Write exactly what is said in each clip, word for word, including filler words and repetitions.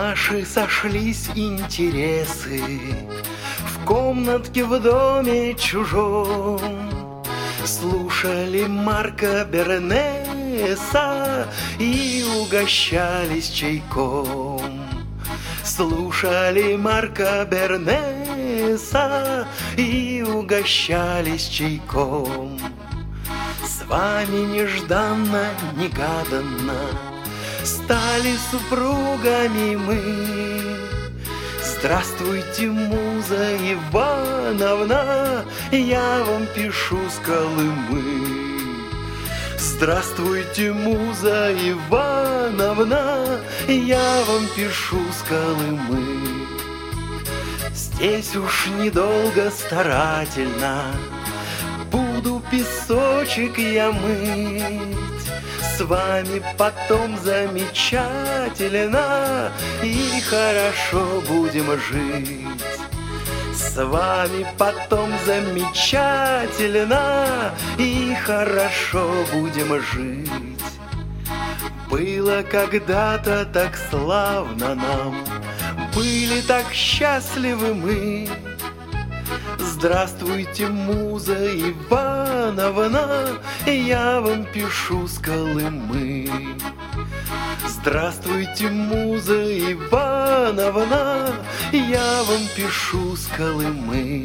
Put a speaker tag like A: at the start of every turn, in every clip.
A: наши сошлись интересы в комнатке в доме чужом. Слушали Марка Бернеса и угощались чайком. Слушали Марка Бернеса и угощались чайком. С вами нежданно, негаданно стали супругами мы. Здравствуйте, муза Ивановна, я вам пишу с Колымы. Здравствуйте, муза Ивановна, я вам пишу с Колымы. Здесь уж недолго старательно буду песочек я мыть. С вами потом замечательно и хорошо будем жить. С вами потом замечательно и хорошо будем жить. Было когда-то так славно нам, были так счастливы мы. Здравствуйте, муза Ивановна, я вам пишу с Колымы. Здравствуйте, муза Ивановна, я вам пишу с Колымы.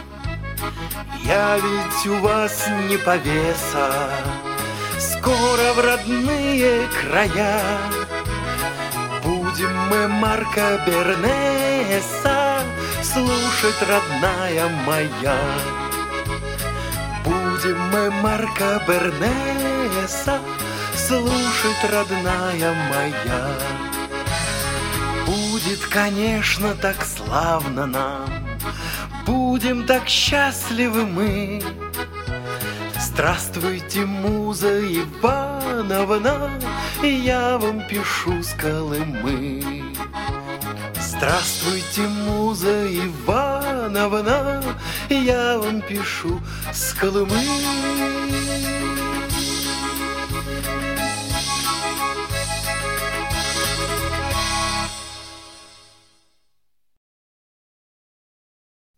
A: Я ведь у вас не повеса, скоро в родные края. Будем мы Марка Бернеса слушать, родная моя. Будем мы Марка Бернеса слушать, родная моя. Будет, конечно, так славно нам, будем так счастливы мы. Здравствуйте, муза Ивановна, я вам пишу с Колымы. Здравствуйте, муза Ивановна, я вам пишу с Колымы.